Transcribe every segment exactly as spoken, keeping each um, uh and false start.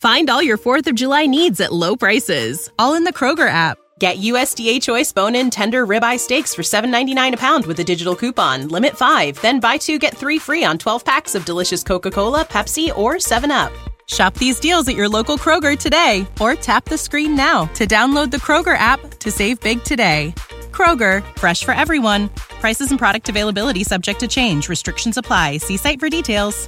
Find all your fourth of July needs at low prices, all in the Kroger app. Get U S D A Choice bone-in tender ribeye steaks for seven ninety-nine a pound with a digital coupon. Limit five. Then buy two, get three free on twelve packs of delicious Coca-Cola, Pepsi, or seven up. Shop these deals at your local Kroger today, or tap the screen now to download the Kroger app to save big today. Kroger, fresh for everyone. Prices and product availability subject to change. Restrictions apply. See site for details.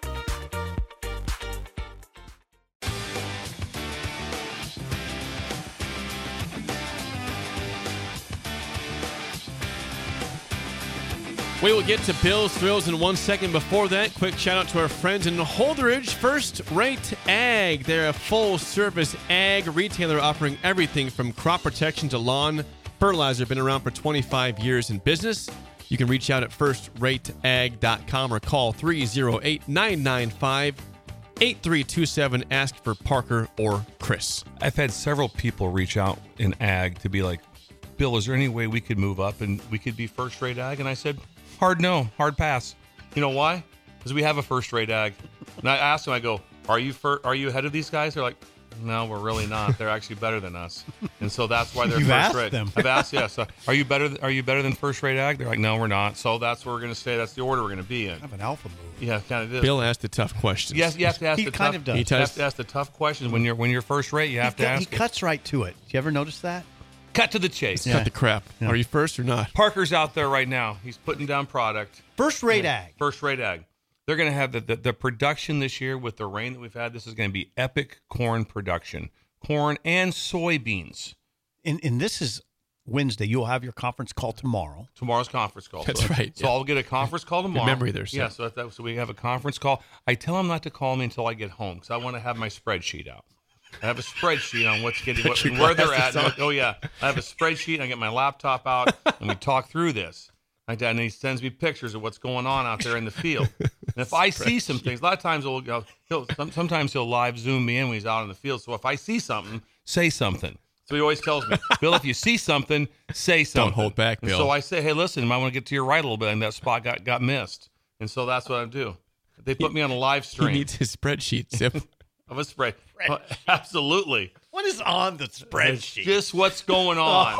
We will get to Bill's Thrills in one second. Before that, quick shout out to our friends in Holdridge, First Rate Ag. They're a full-service ag retailer offering everything from crop protection to lawn fertilizer. Been around for twenty-five years in business. You can reach out at first rate ag dot com or call three oh eight, nine nine five, eight three two seven. Ask for Parker or Chris. I've had several people reach out in ag to be like, Bill, is there any way we could move up and we could be first rate ag? And I said, hard no, hard pass. You know why? Because we have a first-rate ag. And I asked them, I go, are you fir- are you ahead of these guys? They're like, no, we're really not. They're actually better than us. And so that's why they're You've first asked rate. them. I've asked, yes. Yeah, so are you better? Are you better than first-rate ag? They're like, no, we're not. So that's what we're going to say. That's the order we're going to be in. Kind of an alpha move. Yeah, kind of is. Bill asked the tough questions. Yes, you have to ask He the kind tough. of does. You He have to ask the tough questions when you're when you're first rate. You have he, to ask. He cuts right to it. Do you ever notice that? Cut to the chase. Cut the crap. Yeah. Are you first or not? Parker's out there right now. He's putting down product. First rate ag. First rate ag. They're going to have the, the, the production this year with the rain that we've had. This is going to be epic corn production. Corn and soybeans. And, and this is Wednesday. You'll have your conference call tomorrow. Tomorrow's conference call. That's so, right, So yeah. I'll get a conference call tomorrow. Good memory there, sir. Yeah, so, that, so we have a conference call. I tell them not to call me until I get home because I want to have my spreadsheet out. I have a spreadsheet on what's getting what, your where they're at. glasses on. Oh, yeah. I have a spreadsheet. I get my laptop out, and we talk through this. Like that, and he sends me pictures of what's going on out there in the field. And if I see some things, a lot of times he'll, he'll sometimes he'll live zoom me in when he's out in the field. So if I see something, say something. So he always tells me, Bill, if you see something, say something. Don't hold back, And Bill. so I say, hey, listen, you might want to get to your right a little bit, and that spot got, got missed. And so that's what I do. They put me on a live He stream needs his spreadsheet, Zip. of a spread. Oh, absolutely. What is on the It's spreadsheet? just what's going on.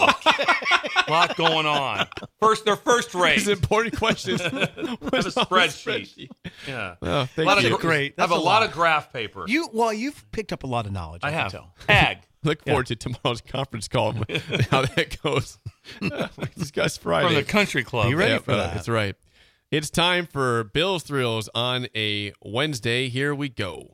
A lot going on. First, they're first rate. These important questions. I have a What's on the spreadsheet. Yeah. Oh, thank a lot you. Of, Great. I have That's a a lot, lot. of graph paper. You well, you've picked up a lot of knowledge. I, I can have. tell. Ag. Look forward to tomorrow's conference call and how that goes. We discuss Friday. From the country club. Be ready Yeah, for uh, that. That's right. It's time for Bill's Thrills on a Wednesday. Here we go.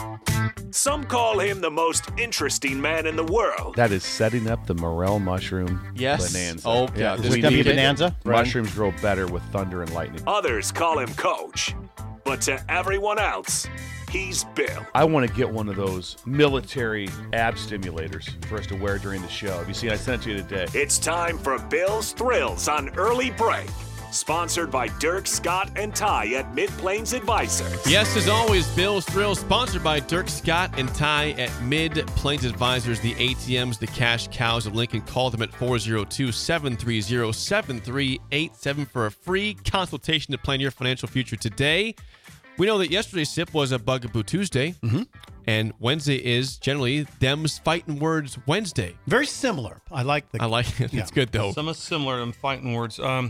Some call him the most interesting man in the world. That is setting up the morel mushroom Yes. bonanza. Oh, yeah. we Is it gonna be need it. bonanza? Mushrooms grow better with thunder and lightning. Others call him Coach. But to everyone else, he's Bill. I want to get one of those military ab stimulators for us to wear during the show. Have you seen? I sent it to you today. It's time for Bill's Thrills on Early Break. Sponsored by Dirk, Scott, and Ty at Mid-Plains Advisors. Yes, as always, Bill's Thrills, sponsored by Dirk Scott and Ty at Mid-Plains Advisors, the A T Ms, the cash cows of Lincoln. Call them at four oh two, seven three oh, seven three eight seven for a free consultation to plan your financial future today. We know that yesterday, Sip, was a Bugaboo Tuesday, mm-hmm. and Wednesday is generally Them's Fighting Words Wednesday. Very similar. I like the. I like it. Yeah. It's good, though. Some are similar in fighting words. Um,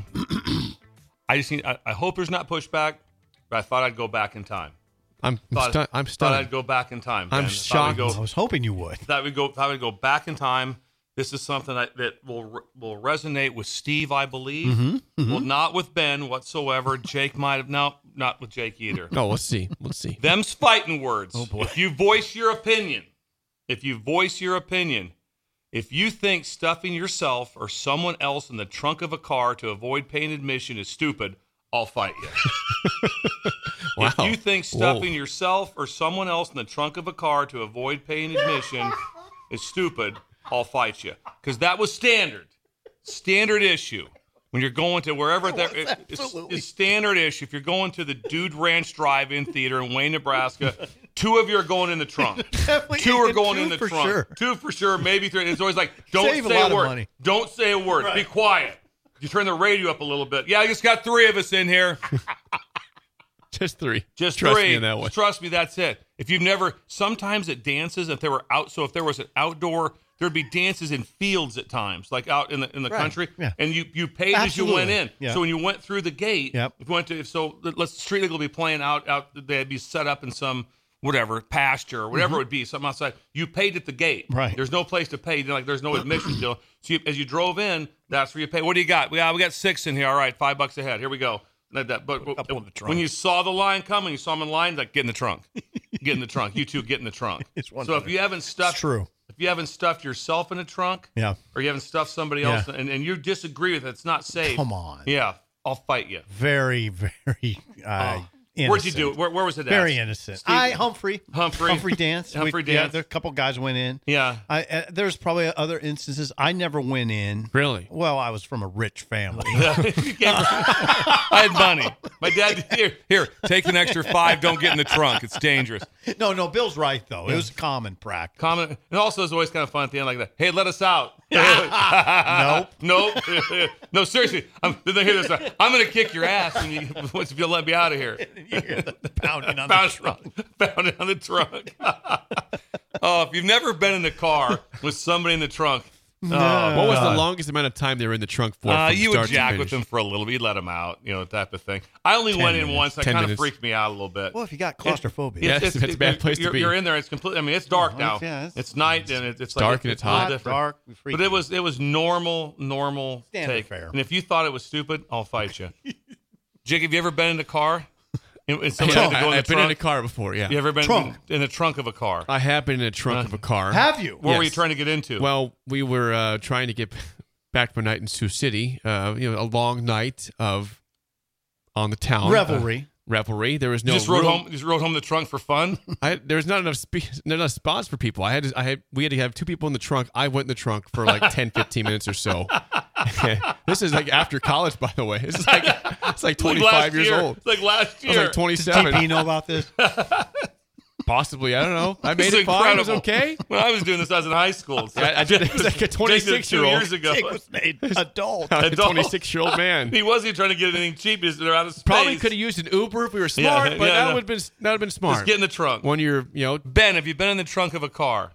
I just need, I, I hope there's not pushback, but I thought I'd go back in time. I'm Thought, stu- I'm Thought stunned. I'd go back in time. I'm Ben. shocked. Thought we'd I go, was hoping you would. thought we'd go, thought we'd go back in time. This is something that, that will will resonate with Steve, I believe. Mm-hmm, mm-hmm. Well, not with Ben whatsoever. Jake might have. No, not with Jake either. No, let's see. Let's see. Them's fighting words. Oh, boy. If you voice your opinion, if you voice your opinion, if you think stuffing yourself or someone else in the trunk of a car to avoid paying admission is stupid, I'll fight you. Wow. If you think stuffing Whoa. yourself or someone else in the trunk of a car to avoid paying admission is stupid, I'll fight you. Because that was standard. Standard issue. When you're going to wherever That there, was it- it's, absolutely- it's standard issue. If you're going to the Dude Ranch Drive-In Theater in Wayne, Nebraska, two of you are going in the trunk. Definitely Two are two going in the for trunk. sure. Two for sure, maybe three. It's always like, don't Save a say lot a of word. money. Don't say a word. Be quiet. You turn the radio up a little bit. Yeah, I just got three of us in here. Just three. Just Trust three. me on that one. Trust me, that's it. If you've never, sometimes at dances, if there were out, so if there was an outdoor, there'd be dances in fields at times, like out in the in the Right. country, Yeah. and you you paid Absolutely. as you went in. Yeah. So when you went through the gate, Yep. if you went to, if so let's Street League will be playing out out, they'd be set up in some whatever pasture or whatever it would be, something outside. You paid at the gate. Right. There's no place to pay. Like there's no admission deal. So you, as you drove in, that's where you pay. What do you got? We got we got six in here. All right, five bucks a head. Here we go. Like that. But Up on the trunk. when you saw the line coming, you saw them in line, like get in the trunk. Get in the trunk. You two get in the trunk. It's one so if hundred. you haven't stuffed It's true. if you haven't stuffed yourself in a trunk, Yeah. or you haven't stuffed somebody else, Yeah. and, and you disagree with it, it's not safe. Come on. Yeah, I'll fight you. Very, very uh, innocent. Where'd you do it? Where, where was it at? Very innocent. Steve- I Humphrey. Humphrey. Humphrey dance. Humphrey We- Yeah, dance. there, a couple guys went in. Yeah. I, uh, there's probably other instances. I never went in. Really? Well, I was from a rich family. You came from- I had money. My dad, here, here, take an extra five. Don't get in the trunk. It's dangerous. no, no, Bill's right though. It was common practice. Comment. And also, it's always kind of fun at the end, like that. Hey, let us out. Nope. Nope. No, seriously. I'm, did they hear this? I'm going to kick your ass and you, once if you'll let me out of here. You hear the pounding on Found, the trunk. found it on the trunk. Oh, if you've never been in the car with somebody in the trunk, oh, What was God. the longest amount of time they were in the trunk for? Uh, from you would start to jack finish? with them for a little bit. You'd let them out, you know, type of thing. I only Ten went in minutes. once. That Ten kind of minutes. freaked me out a little bit. Well, if you got claustrophobia. Yeah. Yes, it's a bad place to you're, be. You're in there. It's completely. I mean, it's dark Oh, now. yeah, it's, it's- night and it, it's, dark like, and it's a little hot. different. dark. we freak But it you. was it was normal, normal Standard take. fare. And if you thought it was stupid, I'll fight you. Jake, have you ever been in a car? And, and Yeah, somebody had to go in I, the I've been in a trunk? car before. Yeah, You ever been Trunk. in, in the trunk of a car? I have been in a trunk of a car. Have you? What were you Yes. trying to get into? Well, we were uh, trying to get back from a night in Sioux City. Uh, you know, a long night of on the town Revelry. Uh, revelry. There was you no just rode room. home. You just rode home the trunk for fun. I, there was not enough spe- not enough spots for people. I had to, I had we had to have two people in the trunk. I went in the trunk for like ten, fifteen minutes or so. This is like after college, by the way. This is like it's like Like last twenty-five years year. old. It's like last I was year. like twenty-seven. T P know about this? Possibly, I don't know. I made It's it fine. It was incredible. okay. When I was doing this, I was in high school. So I, I did it was like a twenty-six year two old. years ago. Jake was made adult. A Adult. twenty-six year old man. He wasn't trying to get anything cheap. He's they're out of space. Probably could have used an Uber if we were smart, Yeah, but yeah, that no. would have been that would have been smart. Just get in the trunk. when you're, you know, Ben, have you been in the trunk of a car?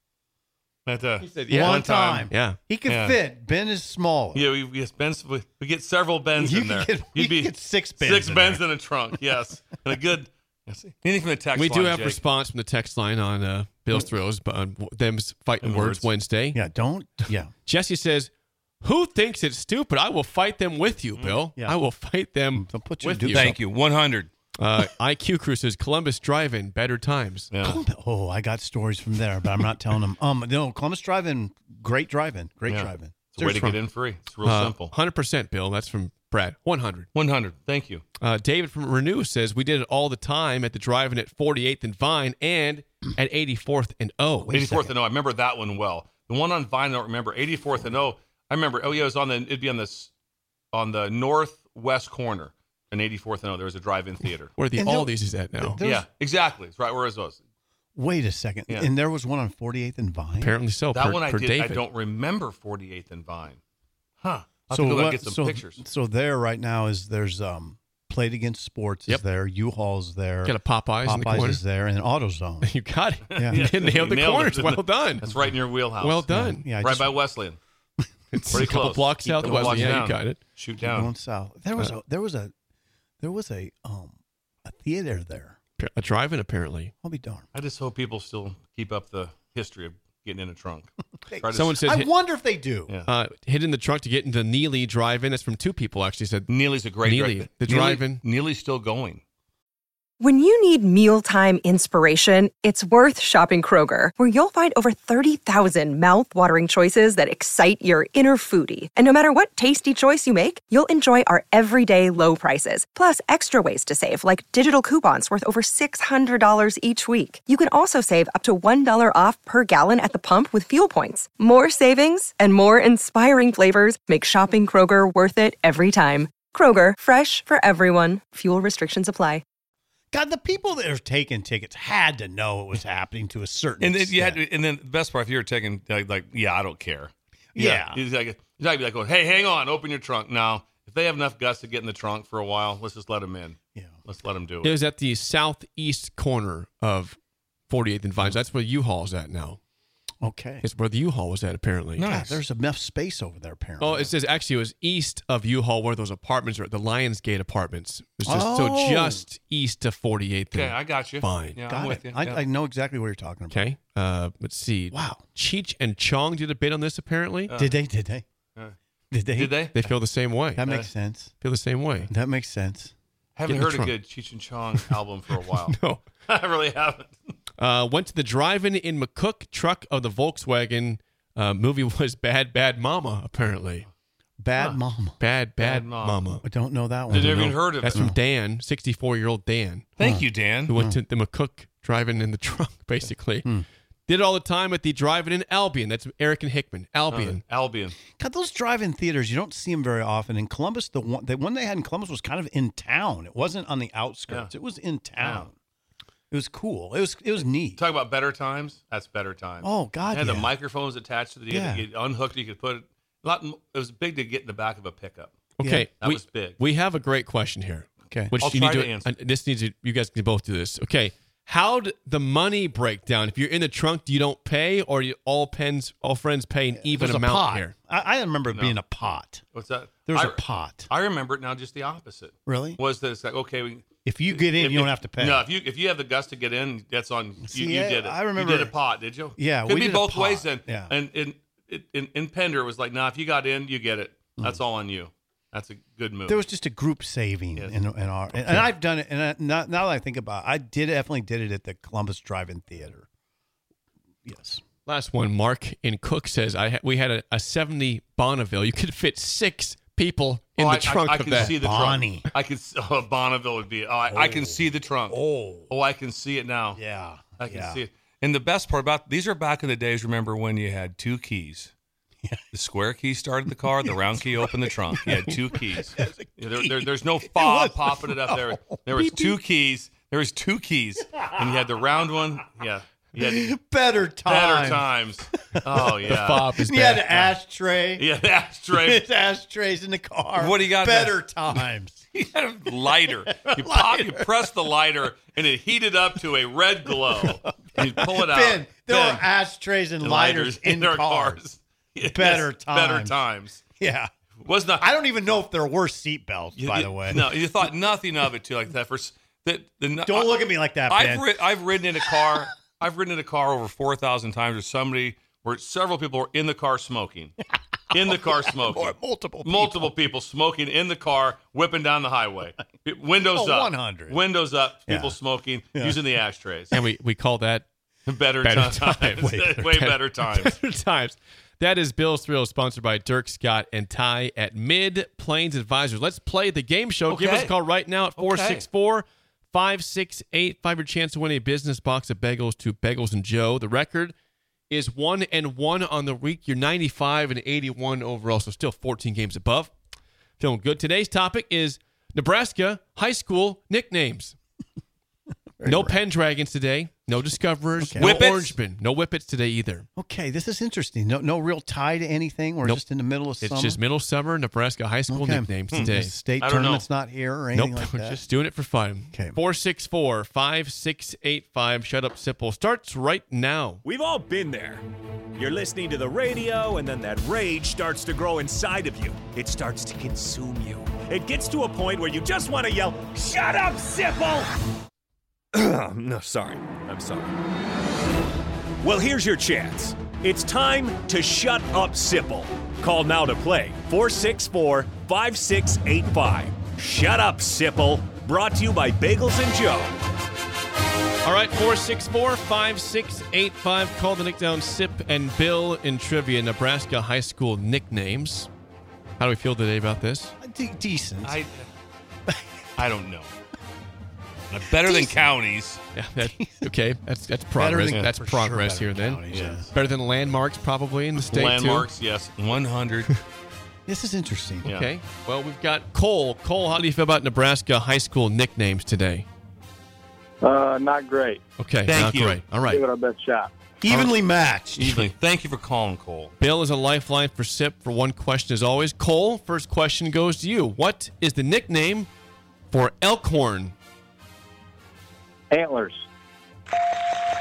At the, said, yeah. One one time. time. yeah. He could Yeah. fit. Ben is small. Yeah, we, yes, Ben's, we, we get several Bens You in there. could get- you You'd be could get six Bens Six in Bens there. in a trunk, yes. And a good, yes. Anything from the text We do line, have Jake. response from the text line on uh, Bill's Thrills, but on them fighting And words words. Wednesday. Yeah, don't. Yeah. Jesse says, "Who thinks it's stupid? I will fight them with you, Bill. Yeah. I will fight them They'll put you with to do you." Thank you. one hundred. Uh, I Q Crew says Columbus Drive-In, better times. Yeah. Oh, I got stories from there, but I'm not telling them. Um, no, Columbus Drive-In, great drive-in, great Yeah. drive-in. It's a way to from- get in free. It's real Uh, simple. one hundred percent, Bill. That's from Brad. one hundred. one hundred. Thank you. Uh, David from Renew says we did it all the time at the drive-in at forty-eighth and Vine and at eighty-fourth and O. eighty-fourth and O. I remember that one well. The one on Vine, I don't remember. eighty-fourth and O. I remember. Oh yeah, it was on the. It'd be on this, on the northwest corner, in eighty-fourth and O. There was a drive-in theater. Where the And there- Aldi's is at now. There's- Yeah, exactly. It's right where it was. Wait a second. Yeah. And there was one on forty-eighth and Vine. Apparently so. That for, one I for did. David. I don't remember forty-eighth and Vine. Huh. I'll So have to go back what- and get some so, pictures. So there right now is there's um Plate Against Sports Yep. is there, U-Haul's there, Got a Popeyes, in the Popeyes corner. is there, and AutoZone. You got it. Yeah. You nailed the Nailed corners. it. Well done. That's right in your wheelhouse. Well done. Yeah, I right just, by Wesleyan. It's Pretty a couple close. blocks Keep south the of Wesleyan. blocks Yeah, down. you got it. Shoot going down. south. There was Uh, a there was a there was a um a theater there. A drive-in, apparently. I'll be darned. I just hope people still keep up the history of getting in a trunk. Try to- Someone said I hit, wonder if they do. Yeah. uh, hit in the trunk to get into Neely Drive-In. That's from two people, actually. Said Neely's a great Neely, drive- the Neely- drive-in. Neely's still going. When you need mealtime inspiration, it's worth shopping Kroger, where you'll find over thirty thousand mouth-watering choices that excite your inner foodie. And no matter what tasty choice you make, you'll enjoy our everyday low prices, plus extra ways to save, like digital coupons worth over six hundred dollars each week. You can also save up to one dollar off per gallon at the pump with fuel points. More savings and more inspiring flavors make shopping Kroger worth it every time. Kroger, fresh for everyone. Fuel restrictions apply. God, the people that are taking tickets had to know it was happening to a certain And then extent. you had to, and then the best part, if you were taking like, like yeah, I don't care. Yeah. He's like, he's not be like, going, hey, hang on, open your trunk. No, if they have enough guts to get in the trunk for a while, let's just let them in. Yeah. Let's let them do it it. was at the southeast corner of forty-eighth and Vines. That's where U-Haul's at now. Okay. It's where the U-Haul was at, apparently. God, there's enough space over there, apparently. Oh, it says actually it was east of U-Haul where those apartments are, the Lionsgate apartments. It's just, Oh. So just east of forty-eighth Okay, and I got you. Vine. Yeah, Got I'm it. with you. I, Yeah. I know exactly what you're talking about. Okay. Uh, let's see. Wow. Cheech and Chong did a bit on this, apparently. Did they? Did they? Uh, Did they? Did they? They feel the same way. That makes sense. Feel the same way. That makes sense. Haven't Get in the heard a trunk. good Cheech and Chong album for a while. No. I really haven't. Uh, went to the drive-in in McCook. Truck of the Volkswagen. Uh, movie was Bad Bad Mama, apparently. Bad Mama. Bad Bad, Bad Mama. Mama. I don't know that one. Did I never don't even know. heard of That's it. from Dan, sixty-four-year-old Dan, Thank you, Dan. who went to the McCook driving in the trunk, basically. Did it all the time at the drive-in in Albion. That's Eric and Hickman. Albion. Uh, Albion. God, those drive-in theaters, you don't see them very often. In Columbus, the one, the one they had in Columbus was kind of in town. It wasn't on the outskirts. Yeah. It was in town. It was cool. It was it was neat. Talk about better times. That's better times. Oh, God, It had yeah. the microphones attached to the. Yeah. You unhooked. You could put it. a Lot. It was big to get in the back of a pickup. Okay, That we, was big. We have a great question here. Okay. Which I'll you try need to answer. uh, This needs to, you guys can both do this. Okay. How'd the money break down? If you're in the trunk, do you don't pay, or you all pens, all friends pay an even There's a amount pot. here? I, I remember it No. being a pot. What's that? There was I, a pot. I remember it now. Just the opposite. Really? Was that it's like okay? We, If you get in, if- you don't if- have to pay. No, if you if you have the guts to get in, that's on you. See, you I- did it. I remember- you did a pot, did you? Yeah, could we be did a both pot. ways then. Yeah. And in in in Pender it was like, nah, if you got in, you get it. That's all on you. That's a good move. There was just a group saving Yes. in, in our, and, and I've done it. And I, now, now that I think about it, I did definitely did it at the Columbus Drive-In Theater. Yes. Last one, Mark in Cook says, "I ha- we had a, a seventy Bonneville. You could fit six people in Oh, the I- trunk I, I of can that." see the Bonnie. trunk. I can. s- Oh, Bonneville would be. Oh, I, I can see the trunk. Oh, Oh, I can see it now. yeah. I can yeah. see it. And the best part about these are back in the days. Remember when you had two keys? Yeah. The square key started the car. The round key opened the trunk. You had two keys. Yeah, there, there, there's no fob popping it up there. There was two keys. There was two keys, and you had the round one. Yeah, you had Better time. better times. Oh yeah. Fob is You had bad. an ashtray. Yeah, the ashtray. His ashtrays in the car. What do you got Better times. You had a lighter. You pop, you press the lighter, and it heated up to a red glow. And you pull it out. Ben, there Ben, were ashtrays and and lighters in their cars. Yes, Better Better times. times. Yeah. Was not. I don't even know if there were seatbelts, you- by you- the way. No, you thought nothing of it too, like that. For s- that, the, Don't look at me like that, Ben. I've ri- I've ridden in a car. I've ridden in a car over four thousand times with somebody where several people were in the car smoking, in the car smoking, Or multiple people. multiple people smoking in the car, whipping down the highway, windows Oh, up, one hundred. windows up, people Yeah. smoking using the ashtrays. And we, we call that Better, better times, times. way, way better times. better times. That is Bill's Thrills, sponsored by Dirk Scott and Ty at Mid Plains Advisors. Let's play the game show. Give us a Okay. call right now at four six four, five six eight five. Your chance to win a business box of bagels to Bagels and Joe. The record is one and one on the week. You're ninety-five and eighty-one overall, so still fourteen games above. Feeling good. Today's topic is Nebraska high school nicknames. No Pendragons today. No Discoverers. Okay. No Whippets? Orangemen. No Whippets today either. Okay, this is interesting. No, no real tie to anything. We're Nope. just in the middle of It's summer. just middle summer Nebraska high school Okay. nicknames Hmm. today. The state I don't know. tournament's not here or anything Nope, like we're that. just doing it for fun. Okay. four six four, five six eight five. Shut Up Simple starts right now. We've all been there. You're listening to the radio, and then that rage starts to grow inside of you. It starts to consume you. It gets to a point where you just want to yell, "Shut up, Sipple!" No, sorry. I'm sorry. Well, here's your chance. It's time to shut up, Sipple. Call now to play four six four, five six eight five. Shut up, Sipple. Brought to you by Bagels and Joe. All right, four six four, five six eight five. Call the Nick Down Sip and Bill in trivia. Nebraska high school nicknames. How do we feel today about this? De- decent. I, I don't know. Better than counties. Yeah, that, okay, that's that's progress. than- that's for progress sure here better then. than counties, yes. Better than landmarks probably in the state Landmarks, yes. one hundred. This is interesting. too. Yeah. Okay. Well, we've got Cole. Cole, how do you feel about Nebraska high school nicknames today? Uh, not great. Okay, Thank not you. great. All right. Give it our best shot. Evenly matched. Evening. Thank you for calling, Cole. Bill is a lifeline for S I P for one question as always. Cole, first question goes to you. What is the nickname for Elkhorn? Antlers.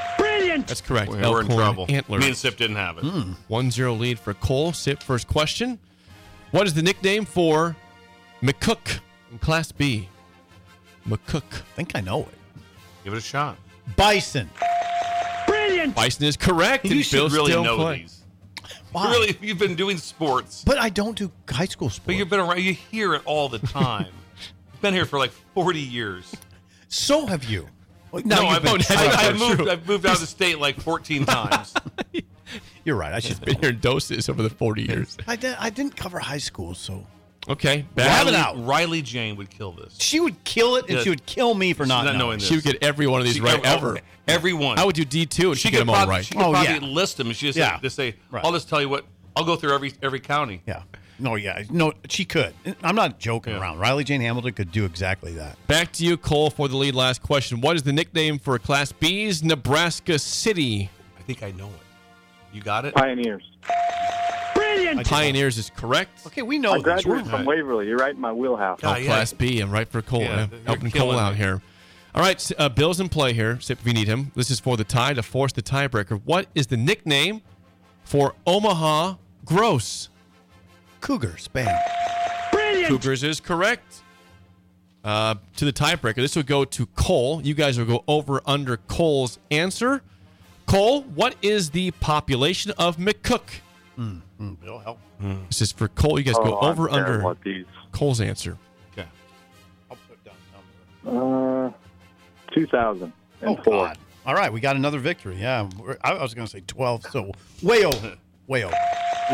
That's correct. We're, we're in Elkhorn trouble. Antlers. Me and Sip didn't have it. one zero lead for Cole. Sip, first question. What is the nickname for McCook in Class B? McCook. I think I know it. Give it a shot. Bison. Bison is correct. You and should Bill's really still know playing. these. Why? Really, you've been doing sports. But I don't do high school sports. But you've been around. You hear it all the time. You've been here for like forty years. So have you. Well, No, you've I've, been- I, I've That's moved. true. I've moved out of the state like fourteen times. You're right. I should Been here in doses over the forty years. I, did, I didn't cover high school, so Okay. Have Back. it Riley, out. Riley Jane would kill this. she would kill it, and Yeah. she would kill me for not, not knowing. knowing this. She would get every one of these She- right oh, ever. Everyone. I would do D two and she She get could them all probably, right. She could Oh, probably yeah. list them. And she just, Yeah. say, just say, Right. I'll just tell you what. I'll go through every every county. Yeah. No, yeah. No, she could. I'm not joking Yeah. around. Riley Jane Hamilton could do exactly that. Back to you, Cole, for the lead. Last question. What is the nickname for Class B's Nebraska City? I think I know it. You got it? Pioneers. Pioneers is correct. Okay, we know I this. graduated We're- from Waverly. You're right in my wheelhouse. Ah, Oh, yeah. Class B. I'm right for Cole. Yeah, uh, you're helping Cole killing out me. here. All right, s- uh, Bill's in play here. Sip if you need him. This is for the tie to force the tiebreaker. What is the nickname for Omaha Gross? Cougar, Spain. Cougars is correct. Uh, to the tiebreaker, this will go to Cole. You guys will go over under Cole's answer. Cole, what is the population of McCook? Bill, help. This is for Cole. You guys go Oh, I'm over terrible under at these. Cole's answer. Okay. I'll put down a number. Uh, two thousand Oh, four. God. All right, we got another victory. Yeah, we're- I I was going to say twelve, so way over. Way over.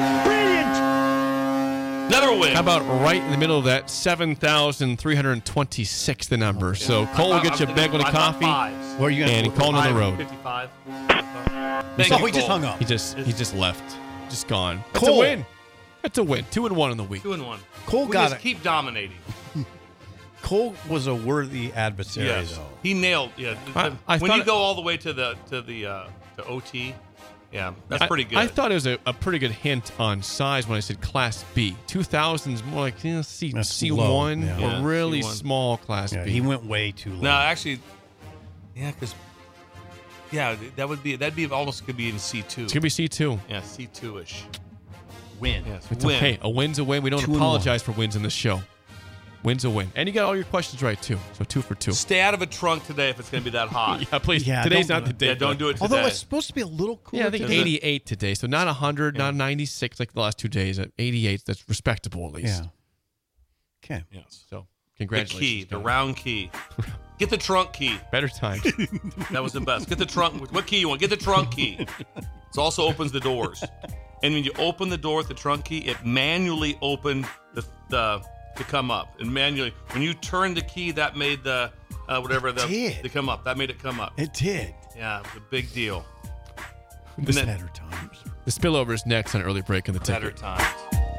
Another win. How about right in the middle of that? seven thousand three hundred twenty-six, the number. So Cole will get you a bagel and a coffee. Where are you going And Cole on the road. fifty-five. Thank Thank oh, you, he just Cole. hung up. He just he just left. Just gone. That's Cole. a win. That's a win. Two and one in the week. Two and one. Cole we got just it. keep dominating. Cole was a worthy adversary, Yes, though. he nailed. Yeah, I- I when thought you it- go all the way to the to the uh, to O T, yeah, that's I- pretty good. I thought it was a, a pretty good hint on size when I said Class B. two thousands more like you know, C, That's C1 low, yeah. or Yeah, really C one. small Class Yeah, B. he went way too low. no, actually, yeah, because yeah, that would be that'd be almost could be in C two. It's going to be C two. Yeah, C two ish. win. Yes, It's win. okay. A win's a win. We don't Two and apologize for wins in this show. Win's a win. And you got all your questions right, too. So two for two. Stay out of a trunk today if it's going to be that hot. Yeah, please. Yeah, Today's don't not do the day. Yeah, for don't that. do it today. Although it's supposed to be a little cooler. Yeah, I think today. eighty-eight today. So not one hundred, not ninety-six like the last two days. At eighty-eight, that's respectable at least. Yeah. Okay. Yes. So The congratulations. key, the guys. round key. Get the trunk key. Better time. That was the best. Get the trunk. What key you want? Get the trunk key. It also opens the doors. And when you open the door with the trunk key, it manually opened the, the to come up. And manually, when you turned the key, that made the uh, whatever the did. to come up. That made it come up. It did. Yeah, it was a big deal. This then- better times. The spillover is next on early break in the Better ticket. times.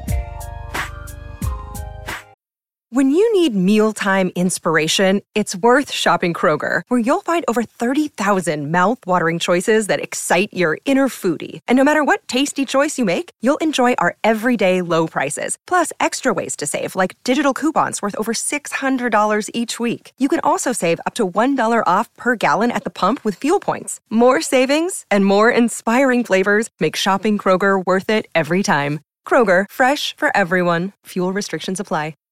When you need mealtime inspiration, it's worth shopping Kroger, where you'll find over thirty thousand mouth-watering choices that excite your inner foodie. And no matter what tasty choice you make, you'll enjoy our everyday low prices, plus extra ways to save, like digital coupons worth over six hundred dollars each week. You can also save up to one dollar off per gallon at the pump with fuel points. More savings and more inspiring flavors make shopping Kroger worth it every time. Kroger, fresh for everyone. Fuel restrictions apply.